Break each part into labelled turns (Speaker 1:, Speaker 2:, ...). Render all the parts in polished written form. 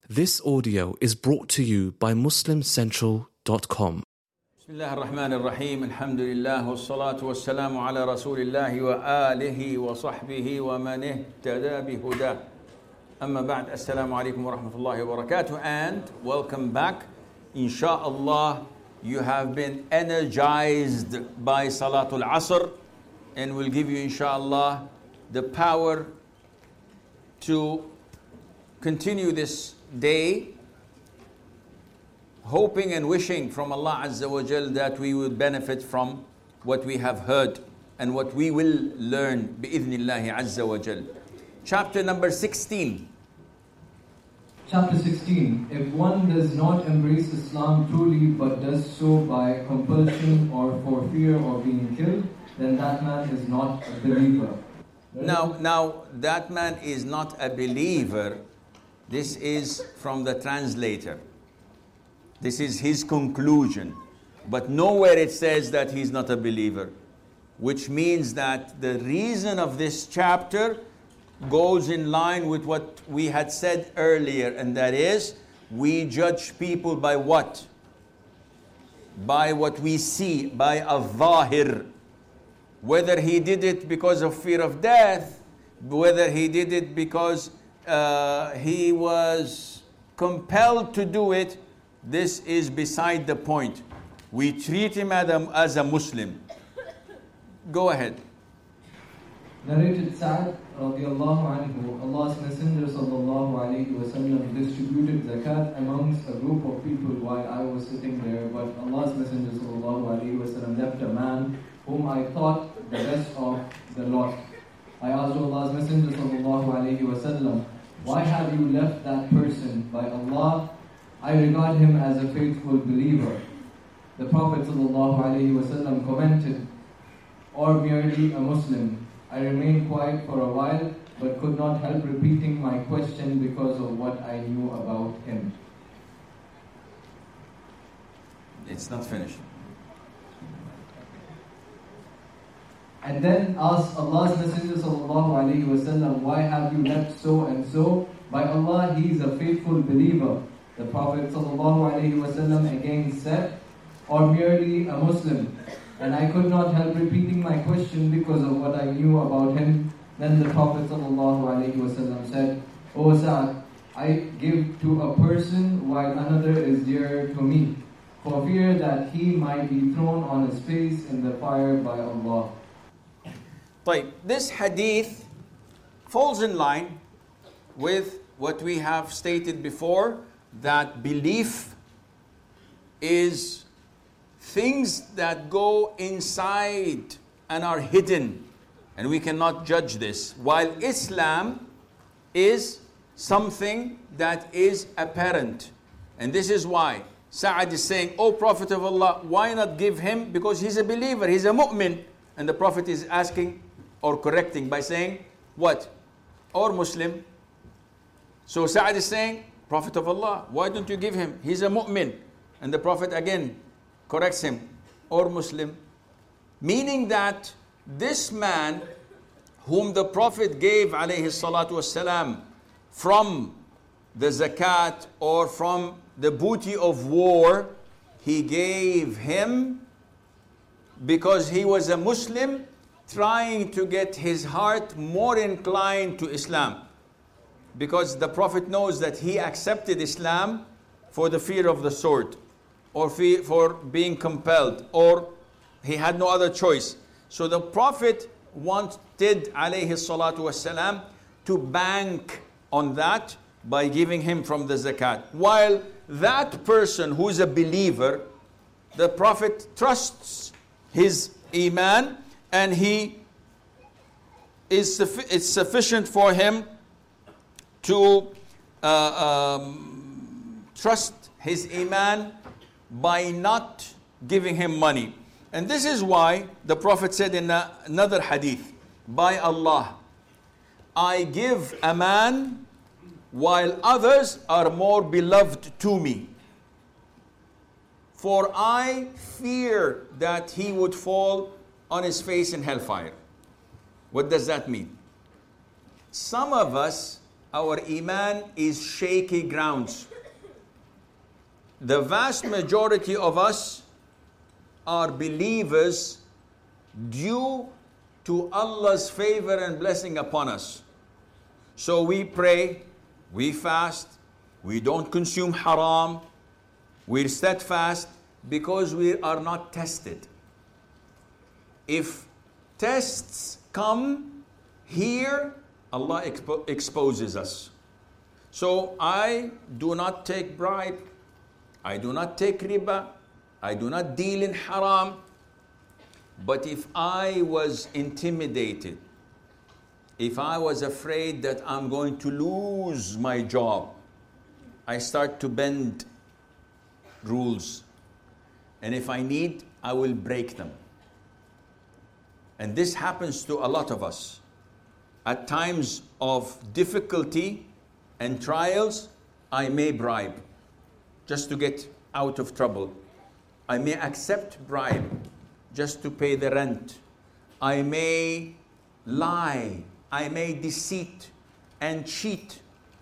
Speaker 1: This audio is brought to you by MuslimCentral.com.
Speaker 2: بسم الله الرحمن الرحيم الحمد لله والصلاة والسلام على رسول الله وآله وصحبه ومن اهتدى بهداه أما بعد السلام عليكم ورحمة الله وبركاته and welcome back. Inshallah, you have been energized by Salatul Asr and we'll give you inshallah the power to continue this day, hoping and wishing from Allah Azza wa Jal that we would benefit from what we have heard and what we will learn bi'idhnillahi Azza wa Jal. Chapter number 16.
Speaker 3: Chapter 16. If one does not embrace Islam truly but does so by compulsion or for fear of being killed, then that man is not a believer.
Speaker 2: Now that man is not a believer. This is from the translator. This is his conclusion. But nowhere it says that he's not a believer. Which means that the reason of this chapter goes in line with what we had said earlier. And that is, we judge people by what? By what we see, by al-zahir. Whether he did it because of fear of death, whether he did it because he was compelled to do it, this is beside the point. We treat him as a Muslim. Go ahead.
Speaker 3: Narrated Sa'd radiallahu anhu, Allah's Messenger sallallahu alayhi wa sallam distributed zakat amongst a group of people while I was sitting there, but Allah's Messenger sallallahu alayhi wa sallam left a man whom I thought the best of the lot. I asked Allah's Messenger sallallahu alayhi wa sallam, why have you left that person? By Allah, I regard him as a faithful believer. The Prophet sallallahu alayhi wa sallam commented, or merely a Muslim. I remained quiet for a while, but could not help repeating my question because of what I knew about him.
Speaker 2: It's not finished.
Speaker 3: And then asked Allah's Messenger sallallahu alayhi wa sallam, why have you left so and so? By Allah, he is a faithful believer. The Prophet sallallahu alayhi wa sallam again said, or merely a Muslim. And I could not help repeating my question because of what I knew about him. Then the Prophet sallallahu alayhi wa sallam said, O Sa'd, I give to a person while another is dear to me, for fear that he might be thrown on his face in the fire by Allah.
Speaker 2: This hadith falls in line with what we have stated before, that belief is things that go inside and are hidden, and we cannot judge this, while Islam is something that is apparent. And this is why Sa'ad is saying, O Prophet of Allah, why not give him? Because he's a believer, he's a mu'min. And the Prophet is asking or correcting by saying, what? Or Muslim. So Sa'ad is saying, Prophet of Allah, why don't you give him? He's a mu'min. And the Prophet again corrects him, or Muslim. Meaning that this man whom the Prophet gave alayhi salatu wassalam from the zakat or from the booty of war, he gave him because he was a Muslim trying to get his heart more inclined to Islam. Because the Prophet knows that he accepted Islam for the fear of the sword, or for being compelled, or he had no other choice. So the Prophet wanted alayhi salatu wasalam to bank on that by giving him from the zakat. While that person who is a believer, the Prophet trusts his iman, and it's sufficient for him to trust his iman by not giving him money. And this is why the Prophet said in another hadith, by Allah, I give a man while others are more beloved to me. For I fear that he would fall on his face in hellfire. What does that mean? Some of us our iman is shaky grounds. The vast majority of us are believers due to Allah's favor and blessing upon us. So we pray, we fast, we don't consume haram, we're steadfast because we are not tested. If tests come here, Allah exposes us. So I do not take bribe, I do not take riba, I do not deal in haram. But if I was intimidated, if I was afraid that I'm going to lose my job, I start to bend rules. And if I need, I will break them. And this happens to a lot of us. At times of difficulty and trials, I may bribe just to get out of trouble. I may accept bribe just to pay the rent. I may lie. I may deceit and cheat.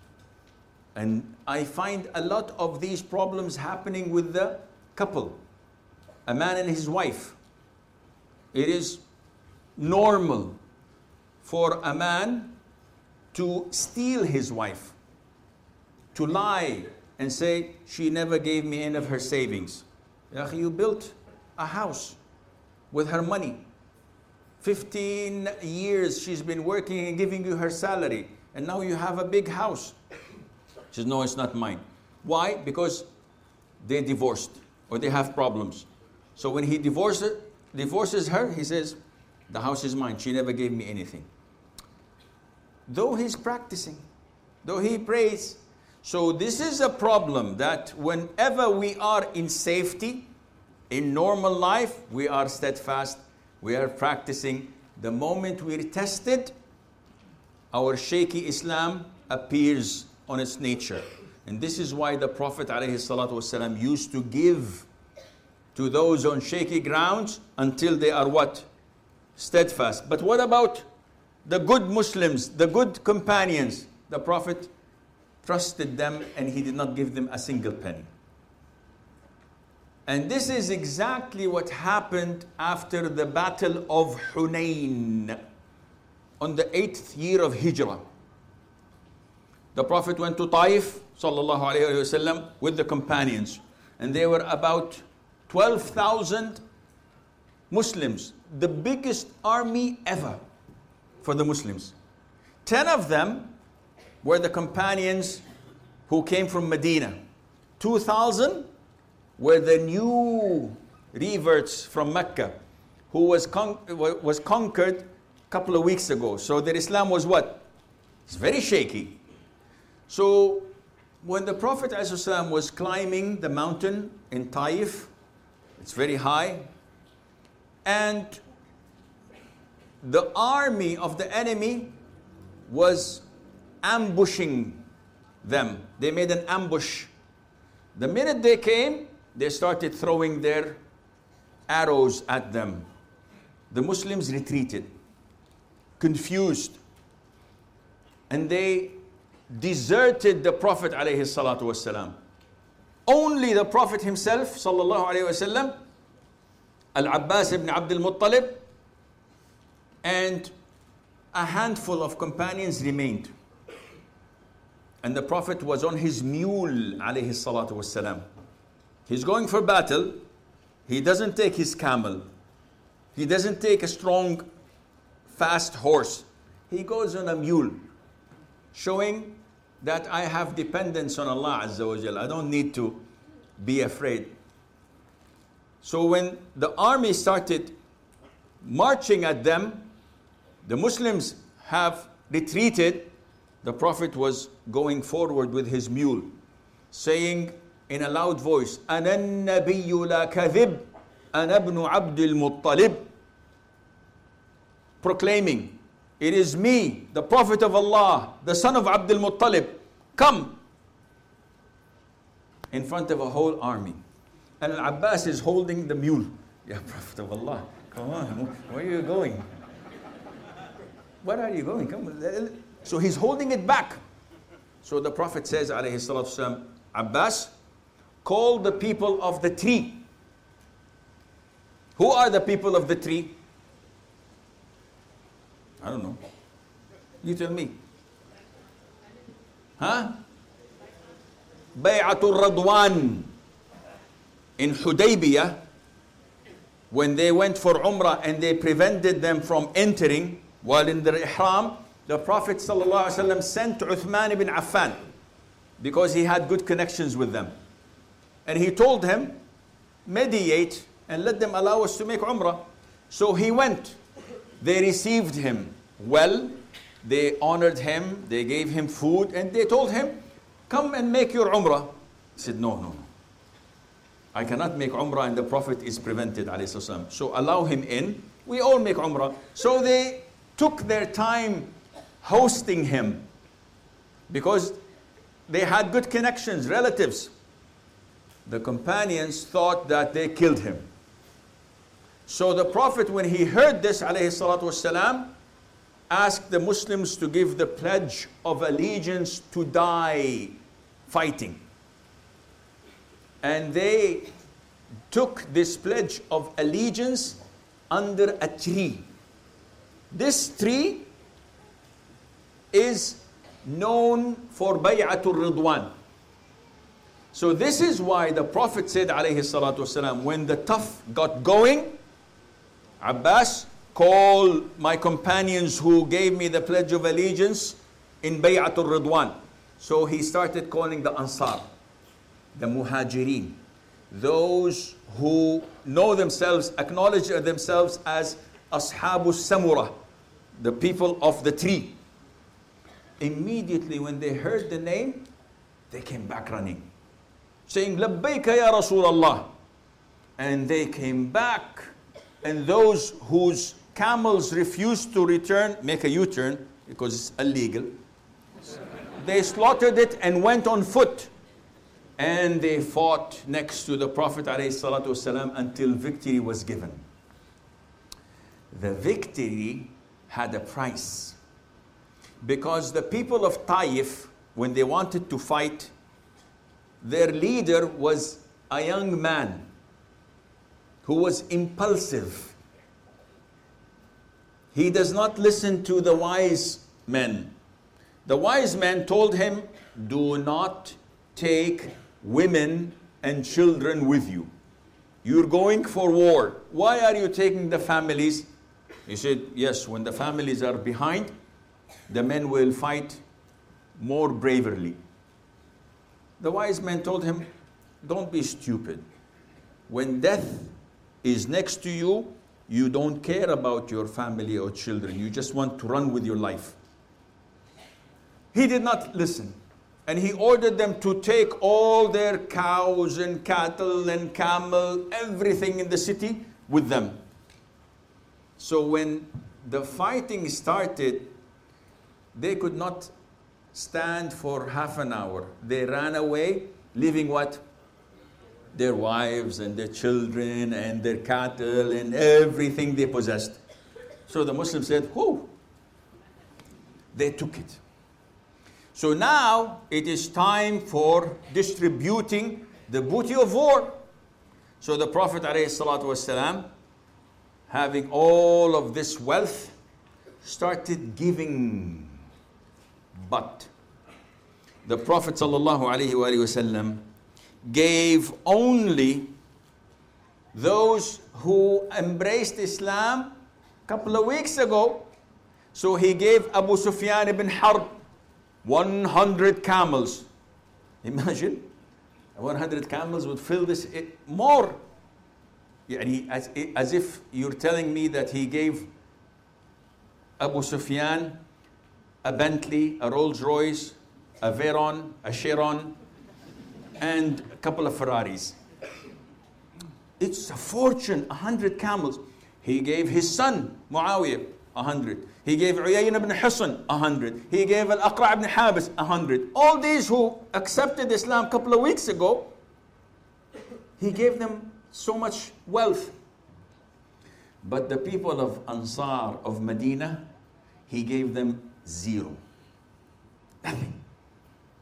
Speaker 2: And I find a lot of these problems happening with the couple, a man and his wife. It is normal for a man to steal his wife, to lie and say, she never gave me any of her savings. You built a house with her money. 15 years she's been working and giving you her salary, and now you have a big house. She says, no, it's not mine. Why? Because they divorced or they have problems. So when he divorces her, he says, the house is mine. She never gave me anything. Though he's practicing, though he prays. So this is a problem that whenever we are in safety, in normal life, we are steadfast, we are practicing. The moment we're tested, our shaky Islam appears on its nature. And this is why the Prophet ﷺ used to give to those on shaky grounds until they are what? Steadfast. But what about the good Muslims, the good companions? The Prophet trusted them and he did not give them a single penny. And this is exactly what happened after the Battle of Hunayn on the 8th year of Hijrah. The Prophet went to Taif, sallallahu alayhi wasallam, with the companions. And they were about 12,000 Muslims, the biggest army ever for the Muslims. 10 of them were the companions who came from Medina. 2,000 were the new reverts from Mecca, who was conquered a couple of weeks ago. So their Islam was what? It's very shaky. So when the Prophet ﷺ was climbing the mountain in Taif, it's very high, and the army of the enemy was ambushing them. They made an ambush. The minute they came, they started throwing their arrows at them. The Muslims retreated, confused, and they deserted the Prophet ﷺ. Only the Prophet himself, sallallahu alayhi wasallam, Al-Abbas ibn Abdul Muttalib, and a handful of companions remained. And the Prophet was on his mule, alayhi salatu wasalam. He's going for battle. He doesn't take his camel. He doesn't take a strong, fast horse. He goes on a mule, showing that I have dependence on Allah Azza wa Jal. I don't need to be afraid. So when the army started marching at them, the Muslims have retreated. The Prophet was going forward with his mule, saying in a loud voice, أَنَا النَّبِيُّ لَا كَذِبْ أَنَا ابْنُ عَبْدِ الْمُطَّلِبِ, proclaiming, it is me, the Prophet of Allah, the son of Abdul Muttalib, come, in front of a whole army. And Al-Abbas is holding the mule. Ya Prophet of Allah, come on, where are you going? Where are you going? Come on. So he's holding it back. So the Prophet says, alayhi salatu wasalam, Abbas, call the people of the tree. Who are the people of the tree? I don't know. You tell me. Huh? Bay'atul Radwan in Hudaybiyah, when they went for Umrah and they prevented them from entering while in their ihram, the Prophet ﷺ sent Uthman ibn Affan because he had good connections with them. And he told him, mediate and let them allow us to make Umrah. So he went. They received him well. They honored him. They gave him food. And they told him, come and make your Umrah. He said, no. I cannot make Umrah and the Prophet is prevented, alayhi salam. So allow him in. We all make Umrah. So they took their time hosting him because they had good connections, relatives. The companions thought that they killed him. So the Prophet, when he heard this, alayhi salatu wasalam, asked the Muslims to give the pledge of allegiance to die fighting. And they took this pledge of allegiance under a tree. This tree is known for Bay'atul Ridwan. So this is why the Prophet said, alayhi salatu wasalam, when the tough got going, Abbas, call my companions who gave me the pledge of allegiance in Bay'atul Ridwan. So he started calling the Ansar, the Muhajirin, those who know themselves, acknowledge themselves as Ashabus Samura, the people of the tree. Immediately when they heard the name, they came back running, saying, Labbayka ya Rasulullah. And they came back, and those whose camels refused to return, make a U-turn, because it's illegal, they slaughtered it and went on foot. And they fought next to the Prophet ﷺ until victory was given. The victory had a price. Because the people of Taif, when they wanted to fight, their leader was a young man who was impulsive. He does not listen to the wise men. The wise men told him, do not take women and children with you. You're going for war. Why are you taking the families? He said, yes, when the families are behind, the men will fight more bravely. The wise men told him, don't be stupid. When death is next to you, you don't care about your family or children. You just want to run with your life. He did not listen. And he ordered them to take all their cows and cattle and camel, everything in the city with them. So when the fighting started, they could not stand for half an hour. They ran away, leaving what? Their wives and their children and their cattle and everything they possessed. So the Muslims said, whoo! They took it. So now it is time for distributing the booty of war. So the Prophet ﷺ, having all of this wealth, started giving. But the Prophet ﷺ gave only those who embraced Islam a couple of weeks ago. So he gave Abu Sufyan ibn Harb 100 camels. Imagine, 100 camels would fill this, more. As if you're telling me that he gave Abu Sufyan a Bentley, a Rolls Royce, a Veyron, a Chiron, and a couple of Ferraris. It's a fortune, 100 camels. He gave his son, Muawiyah, 100. He gave Uyayna ibn Hisn 100. He gave Al-Aqra' ibn Habis 100. All these who accepted Islam a couple of weeks ago, he gave them so much wealth. But the people of Ansar of Medina, he gave them zero. Nothing.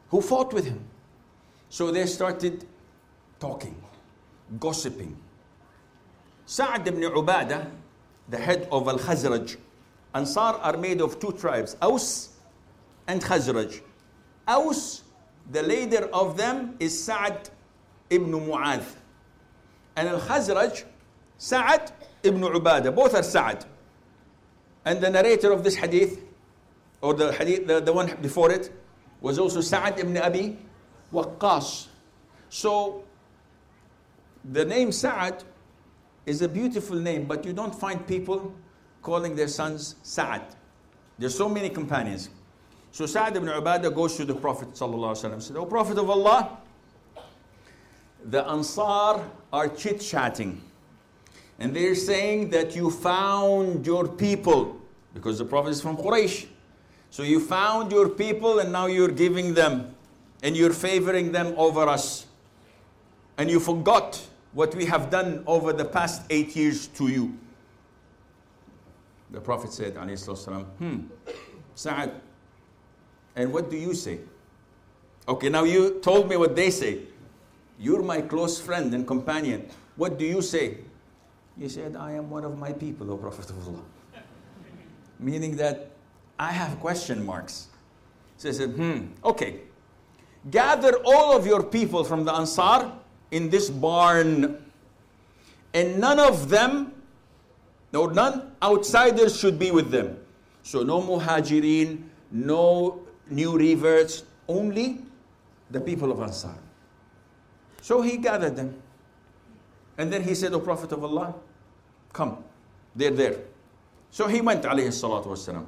Speaker 2: who fought with him. So they started talking, gossiping. Sa'ad ibn Ubadah, the head of Al-Khazraj. Ansar are made of two tribes, Aus and Khazraj. Aus, the leader of them is Sa'ad ibn Mu'adh. And Al-Khazraj, Sa'ad ibn Ubadah. Both are Sa'ad. And the narrator of this hadith, or the hadith, the one before it, was also Sa'ad ibn Abi Waqqas. So, the name Sa'ad is a beautiful name, but you don't find people calling their sons Sa'ad. There's so many companions. So Sa'ad ibn Ubadah goes to the Prophet ﷺ and said, "O Prophet of Allah, the Ansar are chit-chatting. And they're saying that you found your people." Because the Prophet is from Quraysh. "So you found your people and now you're giving them and you're favoring them over us. And you forgot what we have done over the past 8 years to you." The Prophet said, alayhi Sa'ad, and what do you say? Okay, now you told me what they say. You're my close friend and companion. What do you say? He said, "I am one of my people, O Prophet of Allah." Meaning that I have question marks. So he said, okay. Gather all of your people from the Ansar in this barn. And none of them, or none outsiders should be with them. So no muhajirin, no new reverts, only the people of Ansar. So he gathered them. And then he said, "O Prophet of Allah, come, they're there." So he went, alayhi salatu wasalam.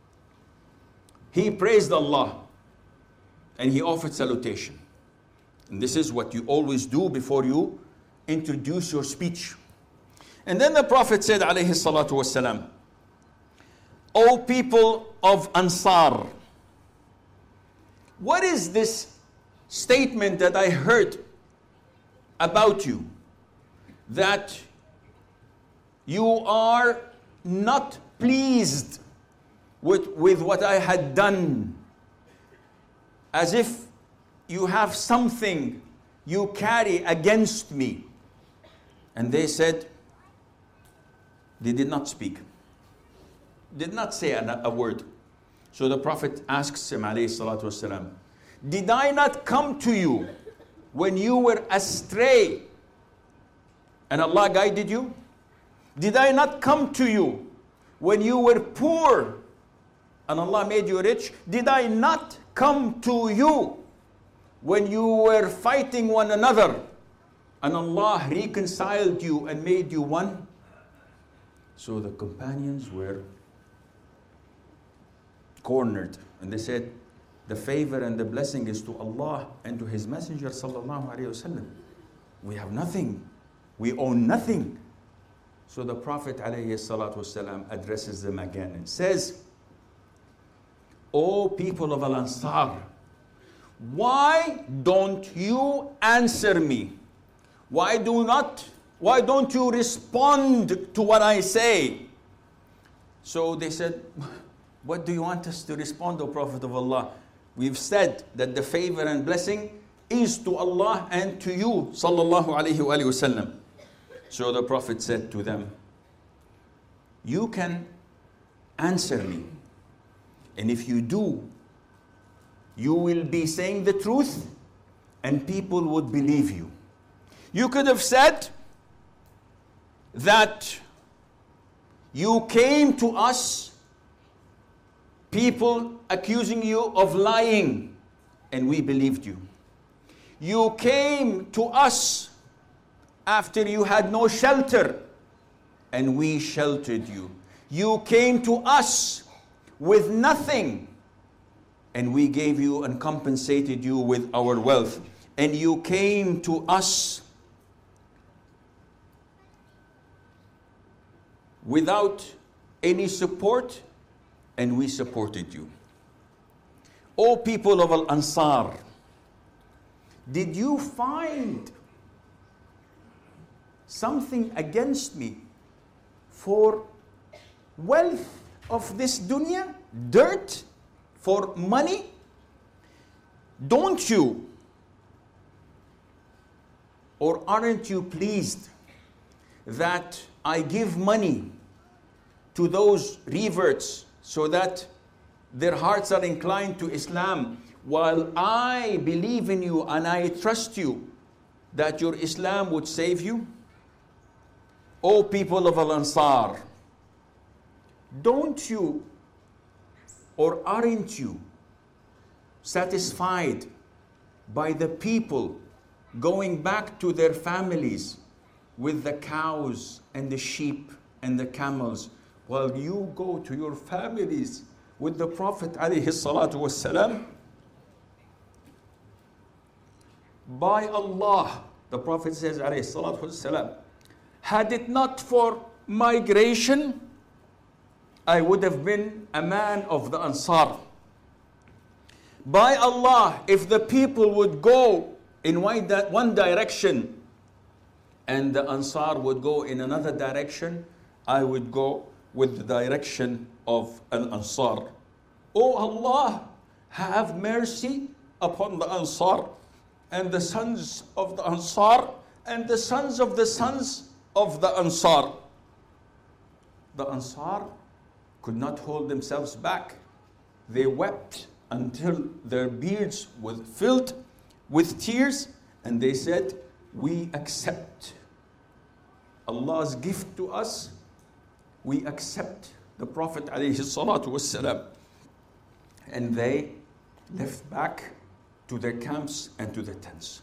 Speaker 2: He praised Allah and he offered salutation. And this is what you always do before you introduce your speech. And then the Prophet said, alayhi salatu wasalam, "O people of Ansar, what is this statement that I heard about you? That you are not pleased with what I had done, as if you have something you carry against me." And they said, they did not speak, did not say a word. So the Prophet asks him, alayhi salatu wasalam, "Did I not come to you when you were astray and Allah guided you? Did I not come to you when you were poor and Allah made you rich? Did I not come to you when you were fighting one another and Allah reconciled you and made you one?" So the companions were cornered and they said, "The favor and the blessing is to Allah and to His Messenger sallallahu alaihi wasallam. We have nothing. We own nothing." So the Prophet alayhi salatu wasalam addresses them again and says, "O people of Al-Ansar, why don't you answer me? Why don't you respond to what I say?" So they said, "What do you want us to respond, O Prophet of Allah? We've said that the favor and blessing is to Allah and to you, sallallahu alayhi wa sallam." So the Prophet said to them, "You can answer me. And if you do, you will be saying the truth and people would believe you. You could have said that you came to us, people accusing you of lying, and we believed you. You came to us after you had no shelter, and we sheltered you. You came to us with nothing, and we gave you and compensated you with our wealth. And you came to us without any support, and we supported you. O people of Al-Ansar, did you find something against me for wealth of this dunya, dirt, for money? don't you or aren't you pleased that I give money to those reverts so that their hearts are inclined to Islam, while I believe in you and I trust you that your Islam would save you? O people of Al-Ansar, don't you or aren't you satisfied by the people going back to their families with the cows and the sheep and the camels, while you go to your families with the Prophet alayhi salatu wassalam? By Allah, the Prophet says alayhi salatu wassalam, had it not for migration, I would have been a man of the Ansar. By Allah, if the people would go in one direction and the Ansar would go in another direction, I would go with the direction of Al-Ansar. O Allah, have mercy upon the Ansar and the sons of the Ansar and the sons of the sons of the Ansar. The Ansar could not hold themselves back. They wept until their beards were filled with tears, and they said, we accept Allah's gift to us. We accept the Prophet alayhi salatu wassalam. And they left back to their camps and to their tents.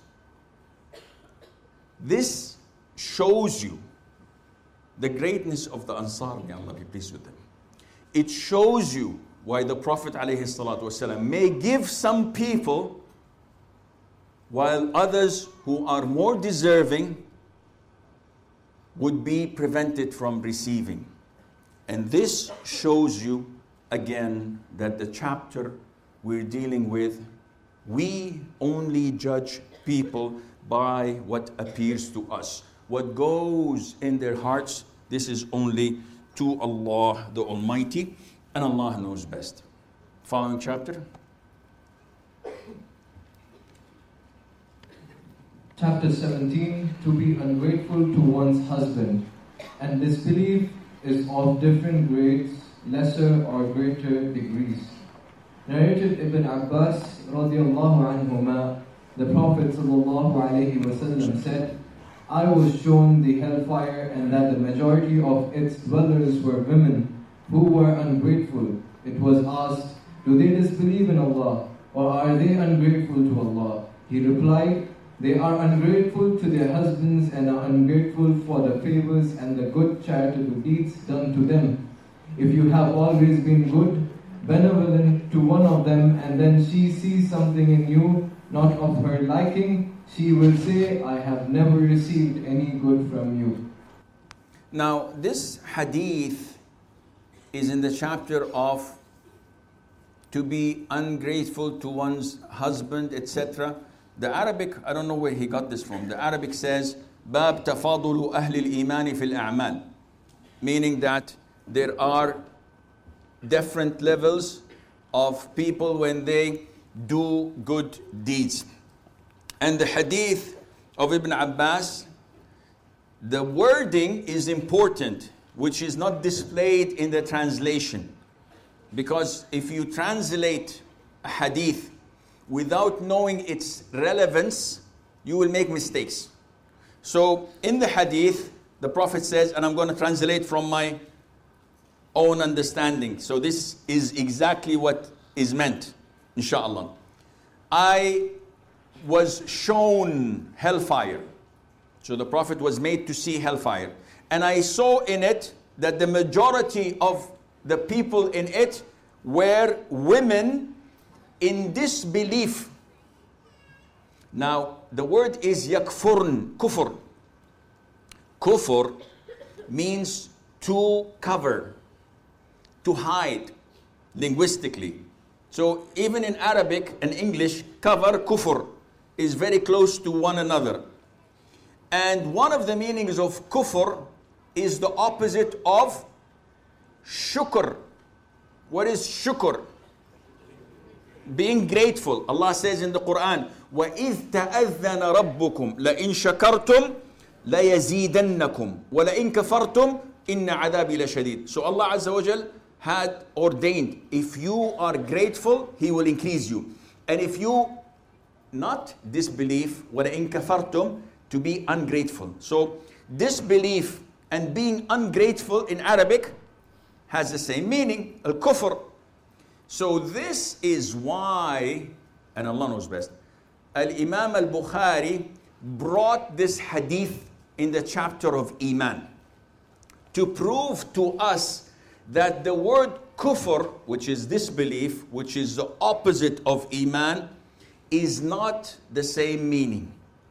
Speaker 2: This shows you the greatness of the Ansar, may Allah be pleased with them. It shows you why the Prophet ﷺ may give some people while others who are more deserving would be prevented from receiving. And this shows you again that the chapter we're dealing with, we only judge people by what appears to us. What goes in their hearts, this is only to Allah the Almighty, and Allah knows best. Following chapter.
Speaker 3: Chapter 17, to be ungrateful to one's husband. And disbelief is of different grades, lesser or greater degrees. Narrated Ibn Abbas radiallahu anhuma, the Prophet sallallahu alayhi wasallam said, I was shown the hellfire and that the majority of its dwellers were women who were ungrateful. It was asked, do they disbelieve in Allah or are they ungrateful to Allah? He replied, they are ungrateful to their husbands and are ungrateful for the favors and the good charitable deeds done to them. If you have always been good, benevolent to one of them, and then she sees something in you not of her liking, she will say, I have never received any good from you.
Speaker 2: Now, this hadith is in the chapter of to be ungrateful to one's husband, etc. The Arabic, I don't know where he got this from. The Arabic says, Bab tafadulu ahli al-imani fil a'mal, meaning that there are different levels of people when they do good deeds. And the hadith of Ibn Abbas, the wording is important, which is not displayed in the translation. Because if you translate a hadith without knowing its relevance, you will make mistakes. So in the hadith, the Prophet says, and I'm going to translate from my own understanding. So this is exactly what is meant, inshallah. I was shown hellfire. So the Prophet was made to see hellfire. And I saw in it that the majority of the people in it were women in disbelief. Now, the word is yakfurn, kufr. Kufr means to cover, to hide, linguistically. So even in Arabic and English, cover, kufr, is very close to one another. And one of the meanings of kufr is the opposite of shukr. What is shukr? being grateful. Allah says in the Quran, وَإِذْ تَأَذَّنَ رَبُّكُمْ لَإِن شَكَرْتُمْ لَيَزِيدَنَّكُمْ وَلَإِن كَفَرْتُمْ إِنَّ عَذَابِي لَشَدِيدٌ. So Allah Azza wa Jal had ordained, if you are grateful, He will increase you. And if you not disbelief, وَلَإِن كَفَرْتُمْ, to be ungrateful. So disbelief and being ungrateful in Arabic has the same meaning, al-kufr. So this is why, and Allah knows best, Al-Imam al-Bukhari brought this hadith in the chapter of Iman to prove to us that the word kufr, which is disbelief, which is the opposite of Iman, is not the same meaning.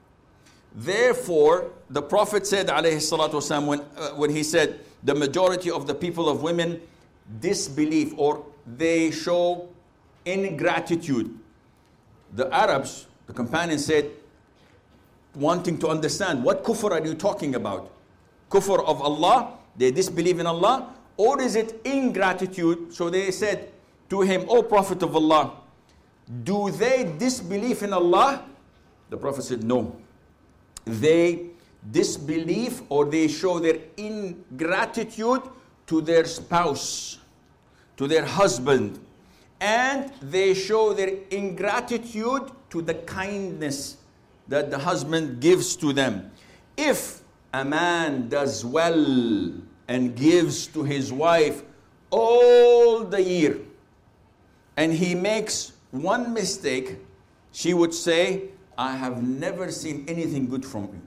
Speaker 2: Therefore, the Prophet said, alayhi salatu wasalam, when he said, the majority of the people of women disbelieve or they show ingratitude. The Arabs, the companions said, wanting to understand, what kufr are you talking about? Kufr of Allah, they disbelieve in Allah, or is it ingratitude? So they said to him, O Prophet of Allah, do they disbelieve in Allah? The Prophet said, no. They disbelieve or they show their ingratitude to their spouse, to their husband, and they show their ingratitude to the kindness that the husband gives to them. If a man does well and gives to his wife all the year, and he makes one mistake, she would say, I have never seen anything good from you.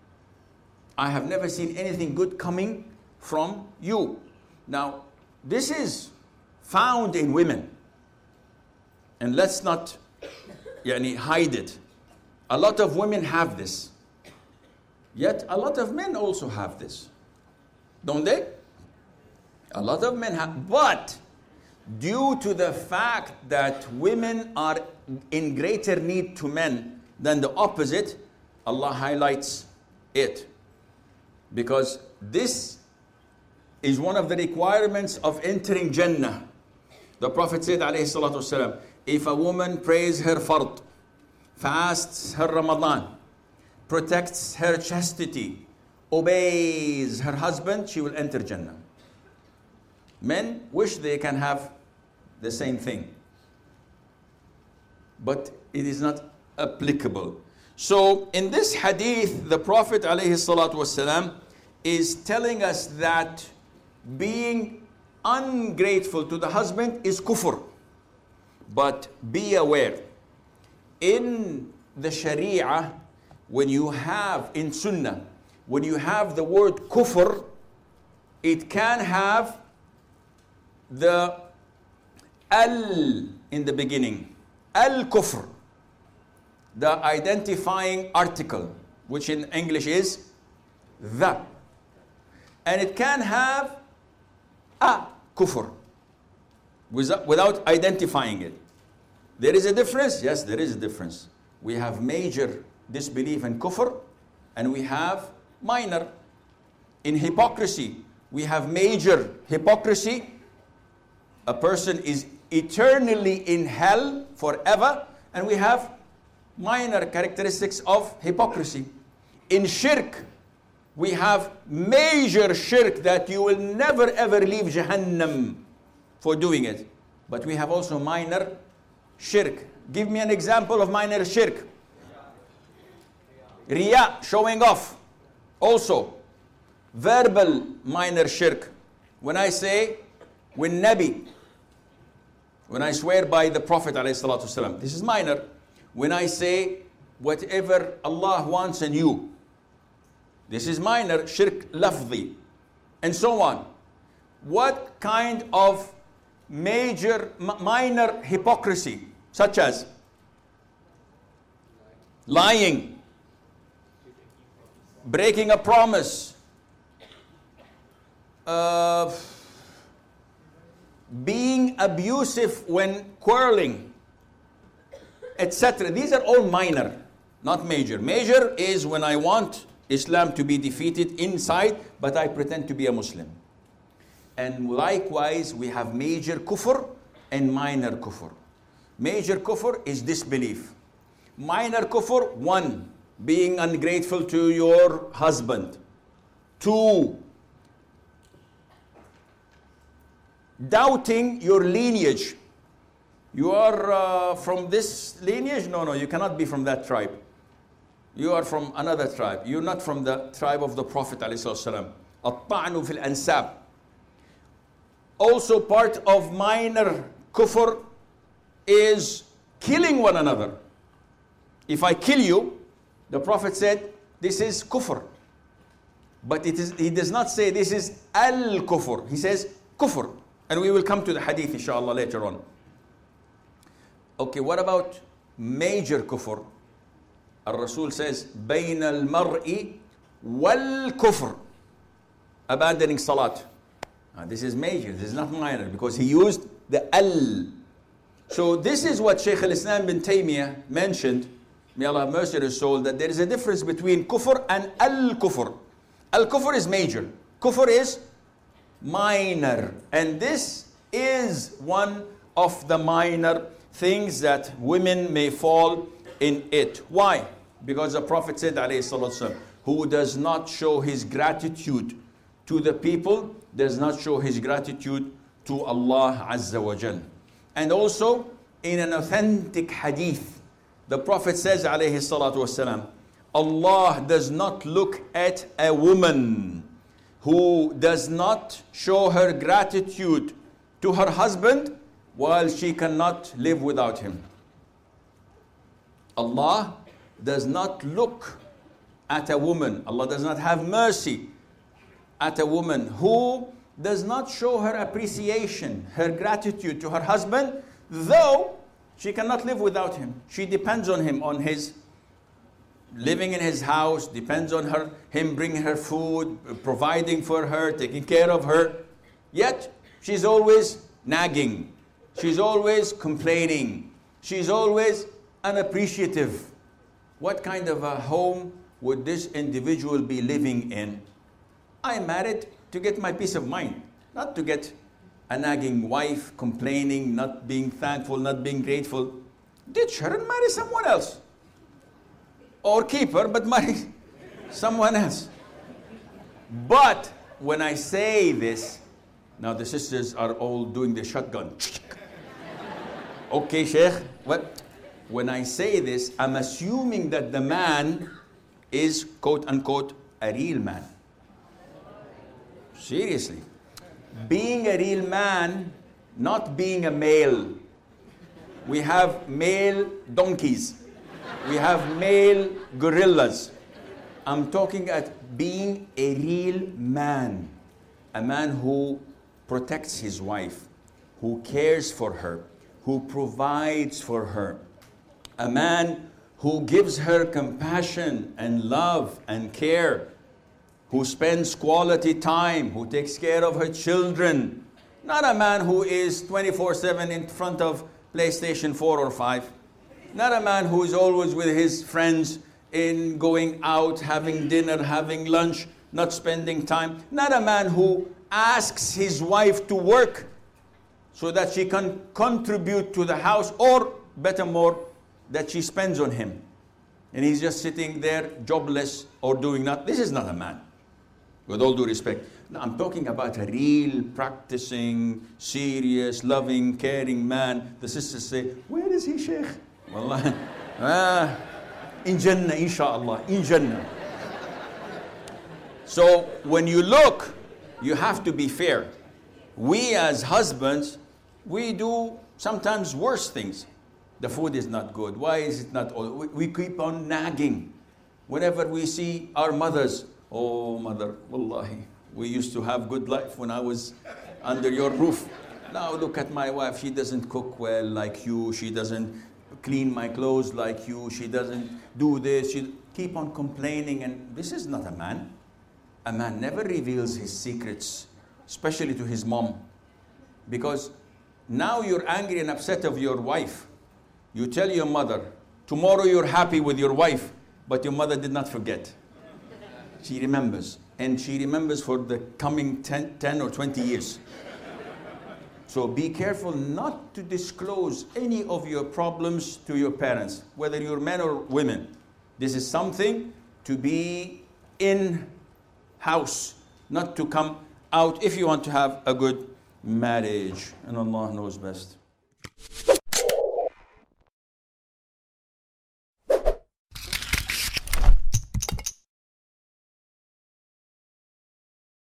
Speaker 2: I have never seen anything good coming from you. Now, this is found in women. And let's not hide it. A lot of women have this. Yet a lot of men also have this. Don't they? A lot of men have. But due to the fact that women are in greater need to men than the opposite, Allah highlights it. Because this is one of the requirements of entering Jannah. The Prophet said, alayhi salatu wasalam, if a woman prays her fard, fasts her Ramadan, protects her chastity, obeys her husband, she will enter Jannah. Men wish they can have the same thing. But it is not applicable. So in this hadith, the Prophet ﷺ is telling us that being ungrateful to the husband is kufr. But be aware, in the Sharia, when you have, in Sunnah, when you have the word kufr, it can have the al in the beginning. Al-kufr, the identifying article, which in English is the. And it can have a kufr, without identifying it. There is a difference? Yes, there is a difference. We have major disbelief in kufr, and we have minor. In hypocrisy, we have major hypocrisy. A person is eternally in hell forever, and we have minor characteristics of hypocrisy. In shirk, we have major shirk that you will never ever leave Jahannam for doing it. But we have also minor shirk. Give me an example of minor shirk. Riya, showing off. Also, verbal minor shirk. When I say, when I swear by the Prophet ﷺ, this is minor. When I say, whatever Allah wants and you, this is minor shirk lafzi, and so on. What kind of minor hypocrisy, such as lying, breaking a promise, being abusive when quarreling, etc. These are all minor, not major. Major is when I want Islam to be defeated inside, but I pretend to be a Muslim. And likewise, we have major kufr and minor kufr. Major kufr is disbelief. Minor kufr, 1, being ungrateful to your husband. 2, doubting your lineage. You are from this lineage? No, you cannot be from that tribe. You are from another tribe. You're not from the tribe of the Prophet ﷺ. الطعن في الأنساب. Also part of minor kufr is killing one another. If I kill you, the Prophet said, this is kufr. But he does not say this is al-kufr. He says kufr. And we will come to the hadith inshallah later on. Okay, what about major kufr? Al-Rasul says, بين المرء والكفر. Abandoning salat. This is major, this is not minor, because he used the al. So this is what Shaykh al-Islam bin Taymiyyah mentioned, may Allah have mercy on his soul, that there is a difference between kufr and al-kufr. Al-kufr is major, kufr is minor. And this is one of the minor things that women may fall in it. Why? Because the Prophet said, alayhi salatu wasalam, who does not show his gratitude to the people does not show his gratitude to Allah Azza wa Jal. And also in an authentic hadith, the Prophet says, alayhi salatu wasalam, Allah does not look at a woman who does not show her gratitude to her husband while she cannot live without him. Allah does not look at a woman, Allah does not have mercy at a woman who does not show her appreciation, her gratitude to her husband, though she cannot live without him. She depends on him, on his living in his house, depends on him bringing her food, providing for her, taking care of her. Yet she's always nagging, she's always complaining, she's always unappreciative. What kind of a home would this individual be living in? I am married to get my peace of mind, not to get a nagging wife, complaining, not being thankful, not being grateful. Ditch her and marry someone else. Or keep her, but marry someone else. But when I say this, now the sisters are all doing the shotgun. Okay, Sheikh, what? When I say this, I'm assuming that the man is, quote unquote, a real man. Seriously. Being a real man, not being a male. We have male donkeys. We have male gorillas. I'm talking at being a real man. A man who protects his wife, who cares for her, who provides for her. A man who gives her compassion and love and care, who spends quality time, who takes care of her children. Not a man who is 24/7 in front of PlayStation 4 or 5. Not a man who is always with his friends in going out, having dinner, having lunch, not spending time. Not a man who asks his wife to work so that she can contribute to the house, or better more, that she spends on him. And he's just sitting there jobless or doing nothing. This is not a man. With all due respect. Now, I'm talking about a real, practicing, serious, loving, caring man. The sisters say, where is he, Sheikh? Wallah. In Jannah, inshallah. In Jannah. So, when you look, you have to be fair. We as husbands, we do sometimes worse things. The food is not good. Why is it not all? We keep on nagging. Whenever we see our mothers, oh, mother, wallahi, we used to have good life when I was under your roof. Now look at my wife. She doesn't cook well like you. She doesn't clean my clothes like you. She doesn't do this. She keep on complaining. And this is not a man. A man never reveals his secrets, especially to his mom. Because now you're angry and upset of your wife. You tell your mother, tomorrow you're happy with your wife, but your mother did not forget. She remembers, and she remembers for the coming 10 or 20 years. So be careful not to disclose any of your problems to your parents, whether you're men or women. This is something to be in-house, not to come out if you want to have a good marriage. And Allah knows best.